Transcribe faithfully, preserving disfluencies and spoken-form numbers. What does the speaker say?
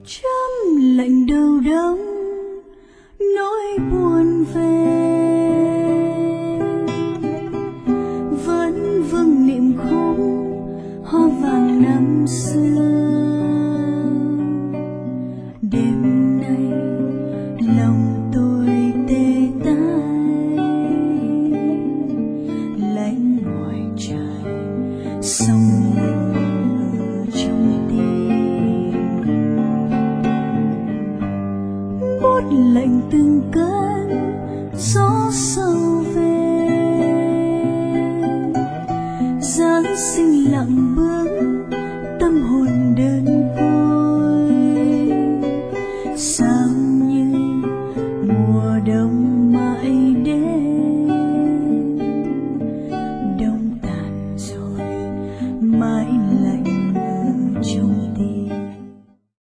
Chớm lạnh đầu đông nỗi buồn về, vẫn vương niệm khúc hoa vàng năm xưa. Đêm nay lòng tôi tê tái, lạnh ngoài trời sông lửa trong tim. Bút lạnh từng cơn gió sâu về, Giáng sinh lặng bước tâm hồn đơn côi. Xa